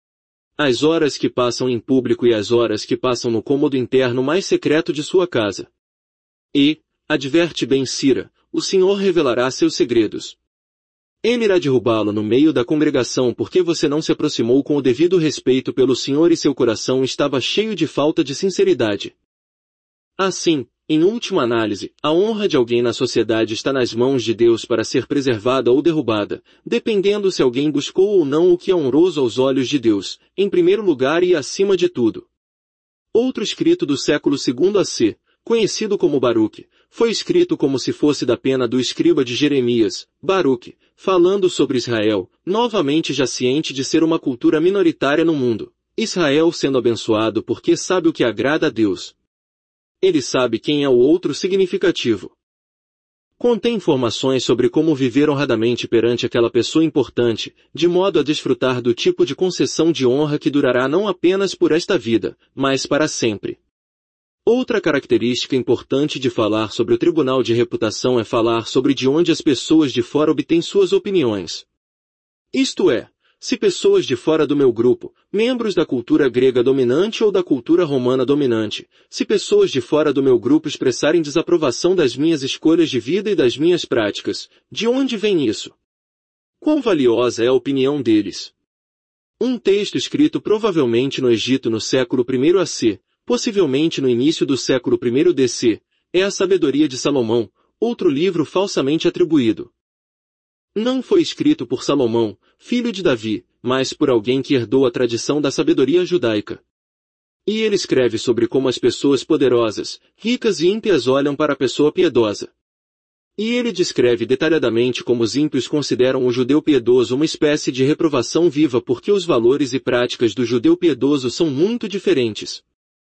As horas que passam em público e as horas que passam no cômodo interno mais secreto de sua casa. E, adverte Ben Sira, o Senhor revelará seus segredos. Ele irá derrubá-lo no meio da congregação porque você não se aproximou com o devido respeito pelo Senhor e seu coração estava cheio de falta de sinceridade. Assim, em última análise, a honra de alguém na sociedade está nas mãos de Deus para ser preservada ou derrubada, dependendo se alguém buscou ou não o que é honroso aos olhos de Deus, em primeiro lugar e acima de tudo. Outro escrito do século segundo A C, conhecido como Baruque, foi escrito como se fosse da pena do escriba de Jeremias, Baruque, falando sobre Israel, novamente já ciente de ser uma cultura minoritária no mundo. Israel sendo abençoado porque sabe o que agrada a Deus. Ele sabe quem é o outro significativo. Contém informações sobre como viver honradamente perante aquela pessoa importante, de modo a desfrutar do tipo de concessão de honra que durará não apenas por esta vida, mas para sempre. Outra característica importante de falar sobre o tribunal de reputação é falar sobre de onde as pessoas de fora obtêm suas opiniões. Isto é, se pessoas de fora do meu grupo, membros da cultura grega dominante ou da cultura romana dominante, se pessoas de fora do meu grupo expressarem desaprovação das minhas escolhas de vida e das minhas práticas, de onde vem isso? Quão valiosa é a opinião deles? Um texto escrito provavelmente no Egito no século primeiro A C, possivelmente no início do século primeiro D C, é a Sabedoria de Salomão, outro livro falsamente atribuído. Não foi escrito por Salomão, filho de Davi, mas por alguém que herdou a tradição da sabedoria judaica. E ele escreve sobre como as pessoas poderosas, ricas e ímpias olham para a pessoa piedosa. E ele descreve detalhadamente como os ímpios consideram o judeu piedoso uma espécie de reprovação viva porque os valores e práticas do judeu piedoso são muito diferentes.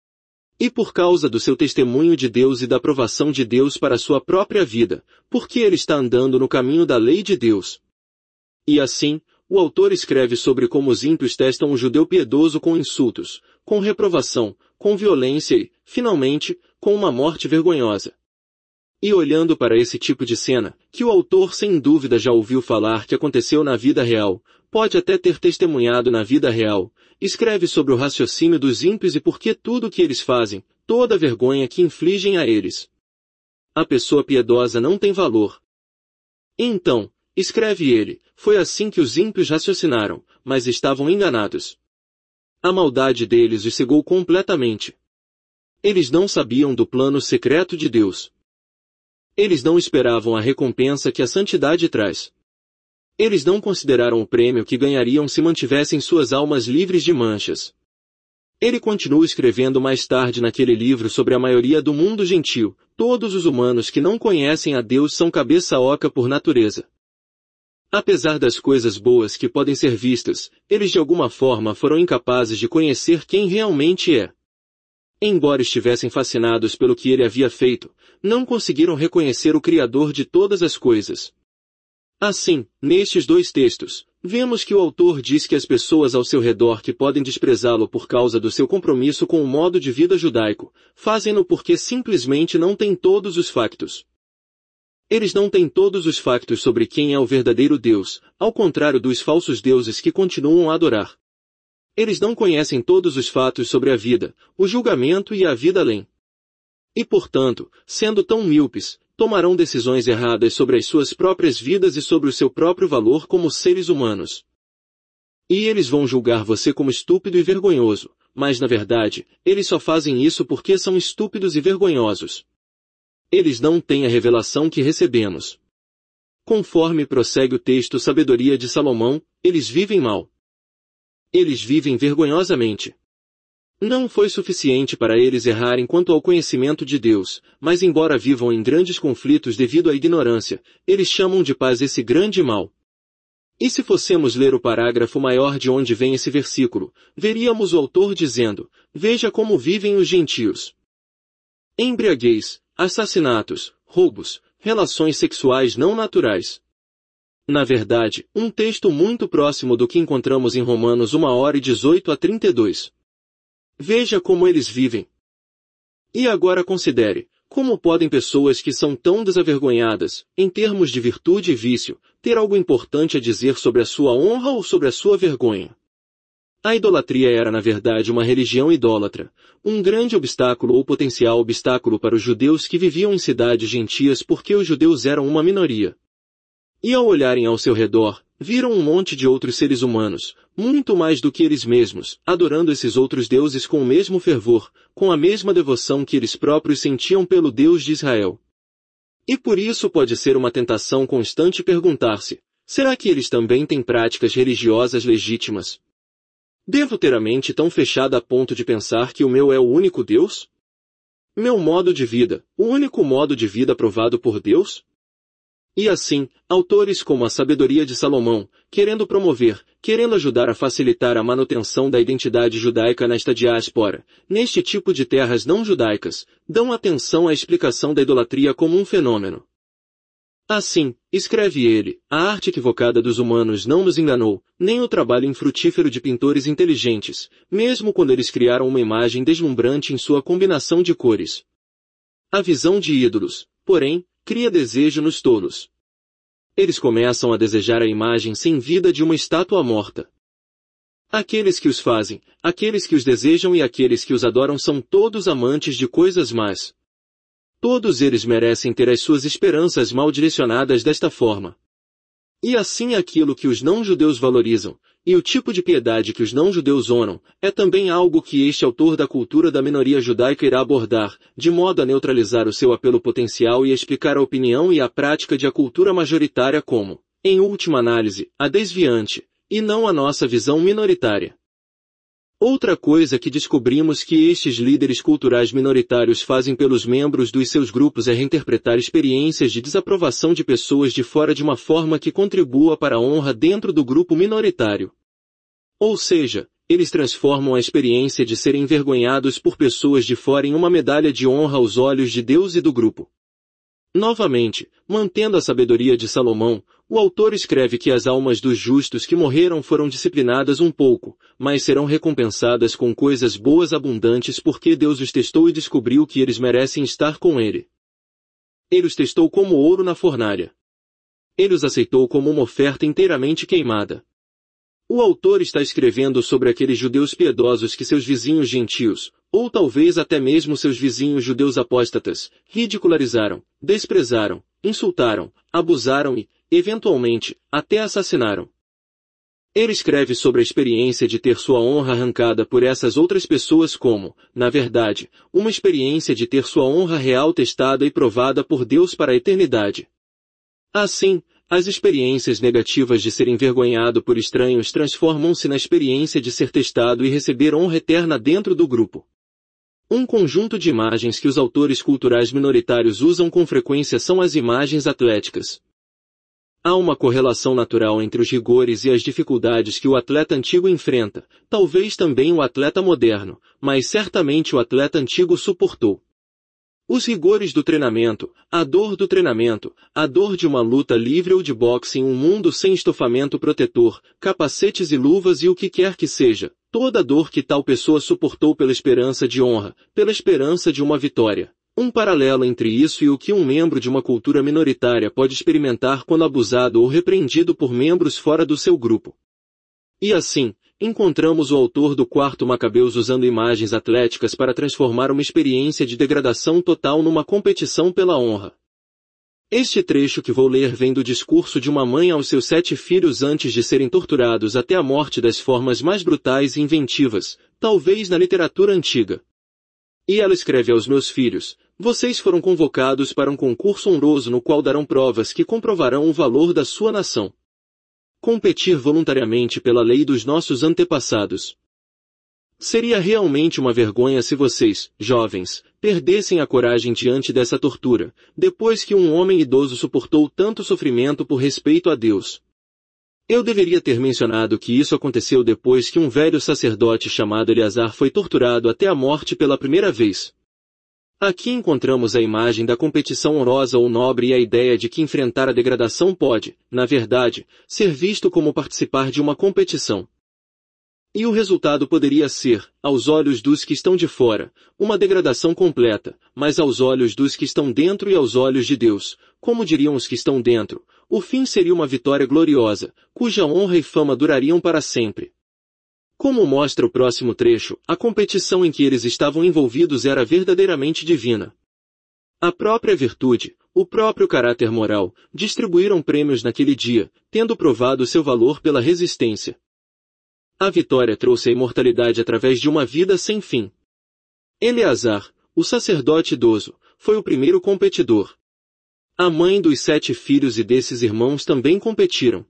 E por causa do seu testemunho de Deus e da aprovação de Deus para a sua própria vida, porque ele está andando no caminho da lei de Deus. E assim, o autor escreve sobre como os ímpios testam o judeu piedoso com insultos, com reprovação, com violência e, finalmente, com uma morte vergonhosa. E olhando para esse tipo de cena, que o autor sem dúvida já ouviu falar que aconteceu na vida real, pode até ter testemunhado na vida real, escreve sobre o raciocínio dos ímpios e por que tudo o que eles fazem, toda a vergonha que infligem a eles. A pessoa piedosa não tem valor. Então, escreve ele, foi assim que os ímpios raciocinaram, mas estavam enganados. A maldade deles os cegou completamente. Eles não sabiam do plano secreto de Deus. Eles não esperavam a recompensa que a santidade traz. Eles não consideraram o prêmio que ganhariam se mantivessem suas almas livres de manchas. Ele continua escrevendo mais tarde naquele livro sobre a maioria do mundo gentil, todos os humanos que não conhecem a Deus são cabeça oca por natureza. Apesar das coisas boas que podem ser vistas, eles de alguma forma foram incapazes de conhecer quem realmente é. Embora estivessem fascinados pelo que ele havia feito, não conseguiram reconhecer o Criador de todas as coisas. Assim, nestes dois textos, vemos que o autor diz que as pessoas ao seu redor que podem desprezá-lo por causa do seu compromisso com o modo de vida judaico, fazem-no porque simplesmente não têm todos os factos. Eles não têm todos os factos sobre quem é o verdadeiro Deus, ao contrário dos falsos deuses que continuam a adorar. Eles não conhecem todos os fatos sobre a vida, o julgamento e a vida além. E portanto, sendo tão míopes, tomarão decisões erradas sobre as suas próprias vidas e sobre o seu próprio valor como seres humanos. E eles vão julgar você como estúpido e vergonhoso, mas na verdade, eles só fazem isso porque são estúpidos e vergonhosos. Eles não têm a revelação que recebemos. Conforme prossegue o texto Sabedoria de Salomão, eles vivem mal. Eles vivem vergonhosamente. Não foi suficiente para eles errarem quanto ao conhecimento de Deus, mas embora vivam em grandes conflitos devido à ignorância, eles chamam de paz esse grande mal. E se fossemos ler o parágrafo maior de onde vem esse versículo, veríamos o autor dizendo, veja como vivem os gentios. Embriaguez, assassinatos, roubos, relações sexuais não naturais. Na verdade, um texto muito próximo do que encontramos em Romanos uma hora e dezoito a trinta e dois. Veja como eles vivem. E agora considere, como podem pessoas que são tão desavergonhadas, em termos de virtude e vício, ter algo importante a dizer sobre a sua honra ou sobre a sua vergonha? A idolatria era na verdade uma religião idólatra, um grande obstáculo ou potencial obstáculo para os judeus que viviam em cidades gentias porque os judeus eram uma minoria. E ao olharem ao seu redor, viram um monte de outros seres humanos, muito mais do que eles mesmos, adorando esses outros deuses com o mesmo fervor, com a mesma devoção que eles próprios sentiam pelo Deus de Israel. E por isso pode ser uma tentação constante perguntar-se, será que eles também têm práticas religiosas legítimas? Devo ter a mente tão fechada a ponto de pensar que o meu é o único Deus? Meu modo de vida, o único modo de vida aprovado por Deus? E assim, autores como a Sabedoria de Salomão, querendo promover, querendo ajudar a facilitar a manutenção da identidade judaica nesta diáspora, neste tipo de terras não judaicas, dão atenção à explicação da idolatria como um fenômeno. Assim, escreve ele, a arte equivocada dos humanos não nos enganou, nem o trabalho infrutífero de pintores inteligentes, mesmo quando eles criaram uma imagem deslumbrante em sua combinação de cores. A visão de ídolos, porém, cria desejo nos tolos. Eles começam a desejar a imagem sem vida de uma estátua morta. Aqueles que os fazem, aqueles que os desejam e aqueles que os adoram são todos amantes de coisas más. Todos eles merecem ter as suas esperanças mal direcionadas desta forma. E assim aquilo que os não-judeus valorizam, e o tipo de piedade que os não-judeus honram, é também algo que este autor da cultura da minoria judaica irá abordar, de modo a neutralizar o seu apelo potencial e explicar a opinião e a prática de a cultura majoritária como, em última análise, a desviante, e não a nossa visão minoritária. Outra coisa que descobrimos que estes líderes culturais minoritários fazem pelos membros dos seus grupos é reinterpretar experiências de desaprovação de pessoas de fora de uma forma que contribua para a honra dentro do grupo minoritário. Ou seja, eles transformam a experiência de serem envergonhados por pessoas de fora em uma medalha de honra aos olhos de Deus e do grupo. Novamente, mantendo a sabedoria de Salomão, o autor escreve que as almas dos justos que morreram foram disciplinadas um pouco, mas serão recompensadas com coisas boas abundantes porque Deus os testou e descobriu que eles merecem estar com Ele. Ele os testou como ouro na fornalha. Ele os aceitou como uma oferta inteiramente queimada. O autor está escrevendo sobre aqueles judeus piedosos que seus vizinhos gentios, ou talvez até mesmo seus vizinhos judeus apóstatas, ridicularizaram, desprezaram, insultaram, abusaram e, eventualmente, até assassinaram. Ele escreve sobre a experiência de ter sua honra arrancada por essas outras pessoas como, na verdade, uma experiência de ter sua honra real testada e provada por Deus para a eternidade. Assim, as experiências negativas de ser envergonhado por estranhos transformam-se na experiência de ser testado e receber honra eterna dentro do grupo. Um conjunto de imagens que os autores culturais minoritários usam com frequência são as imagens atléticas. Há uma correlação natural entre os rigores e as dificuldades que o atleta antigo enfrenta, talvez também o atleta moderno, mas certamente o atleta antigo suportou. Os rigores do treinamento, a dor do treinamento, a dor de uma luta livre ou de boxe em um mundo sem estofamento protetor, capacetes e luvas e o que quer que seja, toda a dor que tal pessoa suportou pela esperança de honra, pela esperança de uma vitória. Um paralelo entre isso e o que um membro de uma cultura minoritária pode experimentar quando abusado ou repreendido por membros fora do seu grupo. E assim, encontramos o autor do quarto Macabeus usando imagens atléticas para transformar uma experiência de degradação total numa competição pela honra. Este trecho que vou ler vem do discurso de uma mãe aos seus sete filhos antes de serem torturados até a morte das formas mais brutais e inventivas, talvez na literatura antiga. E ela escreve aos meus filhos, vocês foram convocados para um concurso honroso no qual darão provas que comprovarão o valor da sua nação. Competir voluntariamente pela lei dos nossos antepassados. Seria realmente uma vergonha se vocês, jovens, perdessem a coragem diante dessa tortura, depois que um homem idoso suportou tanto sofrimento por respeito a Deus. Eu deveria ter mencionado que isso aconteceu depois que um velho sacerdote chamado Eleazar foi torturado até a morte pela primeira vez. Aqui encontramos a imagem da competição honrosa ou nobre e a ideia de que enfrentar a degradação pode, na verdade, ser visto como participar de uma competição. E o resultado poderia ser, aos olhos dos que estão de fora, uma degradação completa, mas aos olhos dos que estão dentro e aos olhos de Deus, como diriam os que estão dentro, o fim seria uma vitória gloriosa, cuja honra e fama durariam para sempre. Como mostra o próximo trecho, a competição em que eles estavam envolvidos era verdadeiramente divina. A própria virtude, o próprio caráter moral, distribuíram prêmios naquele dia, tendo provado seu valor pela resistência. A vitória trouxe a imortalidade através de uma vida sem fim. Eleazar, o sacerdote idoso, foi o primeiro competidor. A mãe dos sete filhos e desses irmãos também competiram.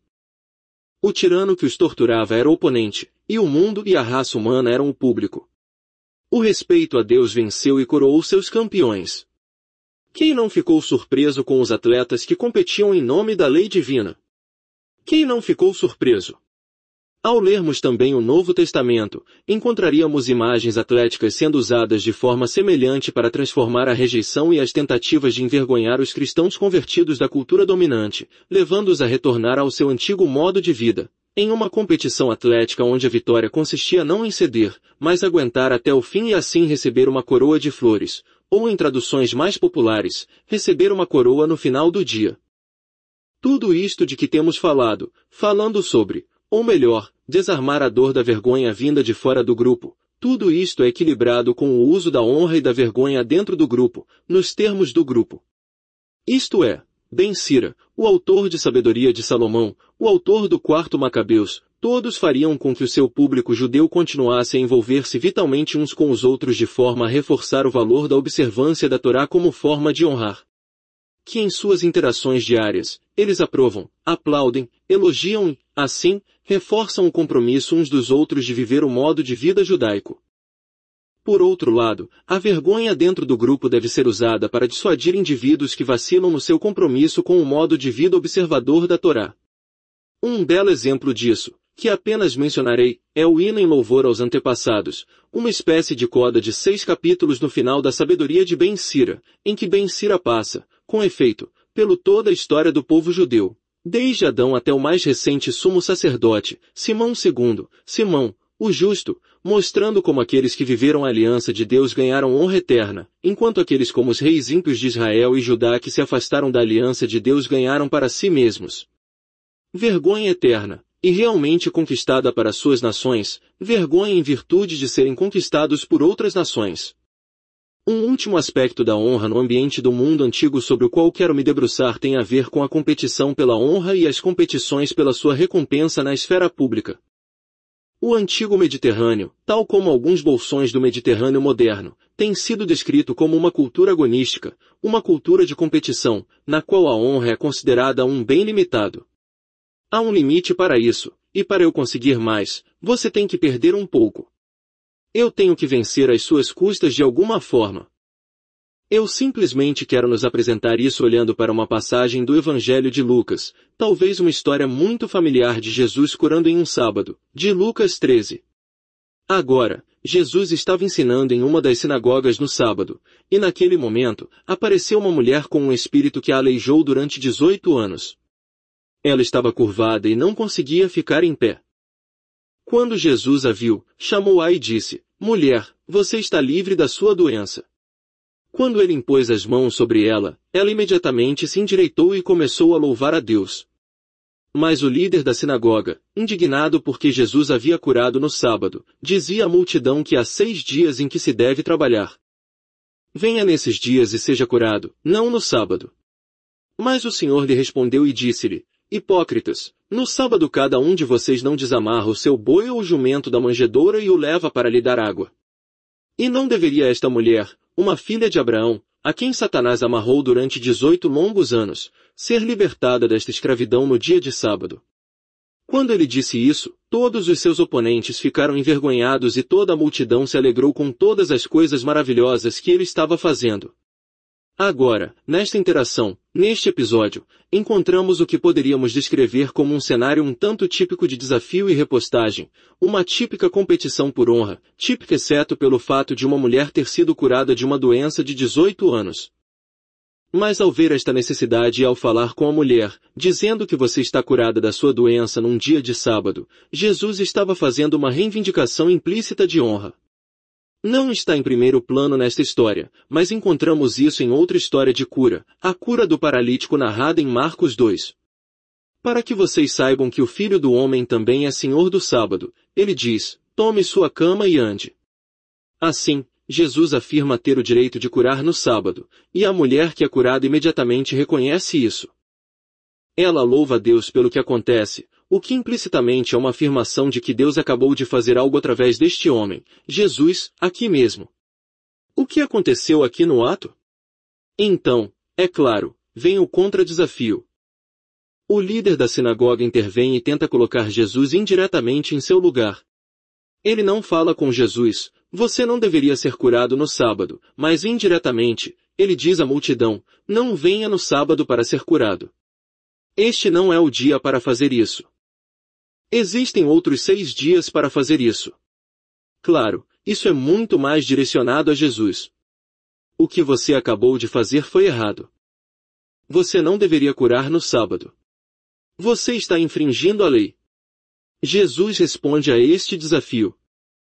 O tirano que os torturava era o oponente, e o mundo e a raça humana eram o público. O respeito a Deus venceu e coroou seus campeões. Quem não ficou surpreso com os atletas que competiam em nome da lei divina? Quem não ficou surpreso? Ao lermos também o Novo Testamento, encontraríamos imagens atléticas sendo usadas de forma semelhante para transformar a rejeição e as tentativas de envergonhar os cristãos convertidos da cultura dominante, levando-os a retornar ao seu antigo modo de vida, em uma competição atlética onde a vitória consistia não em ceder, mas aguentar até o fim e assim receber uma coroa de flores, ou em traduções mais populares, receber uma coroa no final do dia. Tudo isto de que temos falado, falando sobre, ou melhor, desarmar a dor da vergonha vinda de fora do grupo, tudo isto é equilibrado com o uso da honra e da vergonha dentro do grupo, nos termos do grupo. Isto é, Ben Sira, o autor de Sabedoria de Salomão, o autor do Quarto Macabeus, todos fariam com que o seu público judeu continuasse a envolver-se vitalmente uns com os outros de forma a reforçar o valor da observância da Torá como forma de honrar. Que em suas interações diárias, eles aprovam, aplaudem, elogiam e, assim, reforçam o compromisso uns dos outros de viver o modo de vida judaico. Por outro lado, a vergonha dentro do grupo deve ser usada para dissuadir indivíduos que vacilam no seu compromisso com o modo de vida observador da Torá. Um belo exemplo disso, que apenas mencionarei, é o hino em louvor aos antepassados, uma espécie de coda de seis capítulos no final da Sabedoria de Ben Sira, em que Ben Sira passa, com efeito, pelo toda a história do povo judeu, desde Adão até o mais recente sumo sacerdote, Simão segundo, Simão, o justo, mostrando como aqueles que viveram a aliança de Deus ganharam honra eterna, enquanto aqueles como os reis ímpios de Israel e Judá que se afastaram da aliança de Deus ganharam para si mesmos vergonha eterna, e realmente conquistada para suas nações, vergonha em virtude de serem conquistados por outras nações. Um último aspecto da honra no ambiente do mundo antigo sobre o qual quero me debruçar tem a ver com a competição pela honra e as competições pela sua recompensa na esfera pública. O antigo Mediterrâneo, tal como alguns bolsões do Mediterrâneo moderno, tem sido descrito como uma cultura agonística, uma cultura de competição, na qual a honra é considerada um bem limitado. Há um limite para isso, e para eu conseguir mais, você tem que perder um pouco. Eu tenho que vencer às suas custas de alguma forma. Eu simplesmente quero nos apresentar isso olhando para uma passagem do Evangelho de Lucas, talvez uma história muito familiar de Jesus curando em um sábado, de Lucas treze. Agora, Jesus estava ensinando em uma das sinagogas no sábado, e naquele momento, apareceu uma mulher com um espírito que a aleijou durante dezoito anos. Ela estava curvada e não conseguia ficar em pé. Quando Jesus a viu, chamou-a e disse, "Mulher, você está livre da sua doença." Quando ele impôs as mãos sobre ela, ela imediatamente se endireitou e começou a louvar a Deus. Mas o líder da sinagoga, indignado porque Jesus havia curado no sábado, dizia à multidão que há seis dias em que se deve trabalhar. Venha nesses dias e seja curado, não no sábado. Mas o Senhor lhe respondeu e disse-lhe, "Hipócritas, no sábado cada um de vocês não desamarra o seu boi ou o jumento da manjedoura e o leva para lhe dar água. E não deveria esta mulher, uma filha de Abraão, a quem Satanás amarrou durante dezoito longos anos, ser libertada desta escravidão no dia de sábado?" Quando ele disse isso, todos os seus oponentes ficaram envergonhados e toda a multidão se alegrou com todas as coisas maravilhosas que ele estava fazendo. Agora, nesta interação, neste episódio, encontramos o que poderíamos descrever como um cenário um tanto típico de desafio e repostagem, uma típica competição por honra, típica exceto pelo fato de uma mulher ter sido curada de uma doença de dezoito anos. Mas ao ver esta necessidade e ao falar com a mulher, dizendo que você está curada da sua doença num dia de sábado, Jesus estava fazendo uma reivindicação implícita de honra. Não está em primeiro plano nesta história, mas encontramos isso em outra história de cura, a cura do paralítico narrada em Marcos dois. Para que vocês saibam que o Filho do Homem também é Senhor do sábado, ele diz, "Tome sua cama e ande." Assim, Jesus afirma ter o direito de curar no sábado, e a mulher que é curada imediatamente reconhece isso. Ela louva a Deus pelo que acontece, o que implicitamente é uma afirmação de que Deus acabou de fazer algo através deste homem, Jesus, aqui mesmo. O que aconteceu aqui no ato? Então, é claro, vem o contra-desafio. O líder da sinagoga intervém e tenta colocar Jesus indiretamente em seu lugar. Ele não fala com Jesus, você não deveria ser curado no sábado, mas indiretamente, ele diz à multidão, não venha no sábado para ser curado. Este não é o dia para fazer isso. Existem outros seis dias para fazer isso. Claro, isso é muito mais direcionado a Jesus. O que você acabou de fazer foi errado. Você não deveria curar no sábado. Você está infringindo a lei. Jesus responde a este desafio.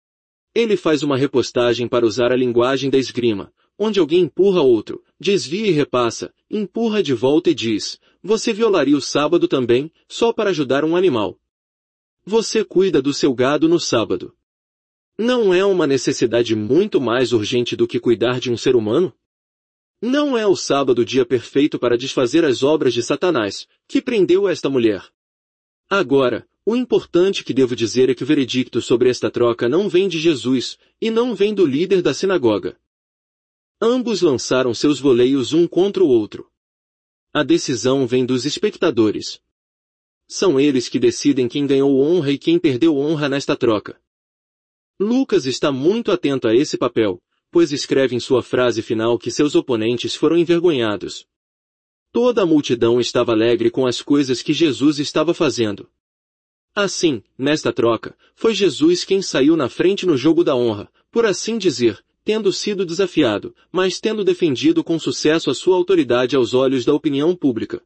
Ele faz uma repostagem para usar a linguagem da esgrima, onde alguém empurra outro, desvia e repassa, empurra de volta e diz, você violaria o sábado também, só para ajudar um animal. Você cuida do seu gado no sábado. Não é uma necessidade muito mais urgente do que cuidar de um ser humano? Não é o sábado o dia perfeito para desfazer as obras de Satanás, que prendeu esta mulher. Agora, o importante que devo dizer é que o veredicto sobre esta troca não vem de Jesus, e não vem do líder da sinagoga. Ambos lançaram seus voleios um contra o outro. A decisão vem dos espectadores. São eles que decidem quem ganhou honra e quem perdeu honra nesta troca. Lucas está muito atento a esse papel, pois escreve em sua frase final que seus oponentes foram envergonhados. Toda a multidão estava alegre com as coisas que Jesus estava fazendo. Assim, nesta troca, foi Jesus quem saiu na frente no jogo da honra, por assim dizer, tendo sido desafiado, mas tendo defendido com sucesso a sua autoridade aos olhos da opinião pública.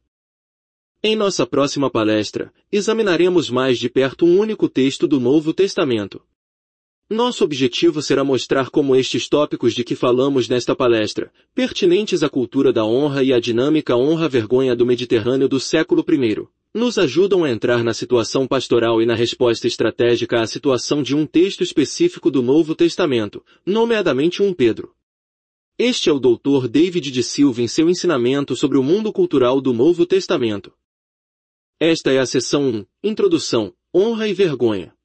Em nossa próxima palestra, examinaremos mais de perto um único texto do Novo Testamento. Nosso objetivo será mostrar como estes tópicos de que falamos nesta palestra, pertinentes à cultura da honra e à dinâmica honra-vergonha do Mediterrâneo do século primeiro, nos ajudam a entrar na situação pastoral e na resposta estratégica à situação de um texto específico do Novo Testamento, nomeadamente um Pedro. Este é o doutor David de Silva em seu ensinamento sobre o mundo cultural do Novo Testamento. Esta é a seção um, Introdução, Honra e Vergonha.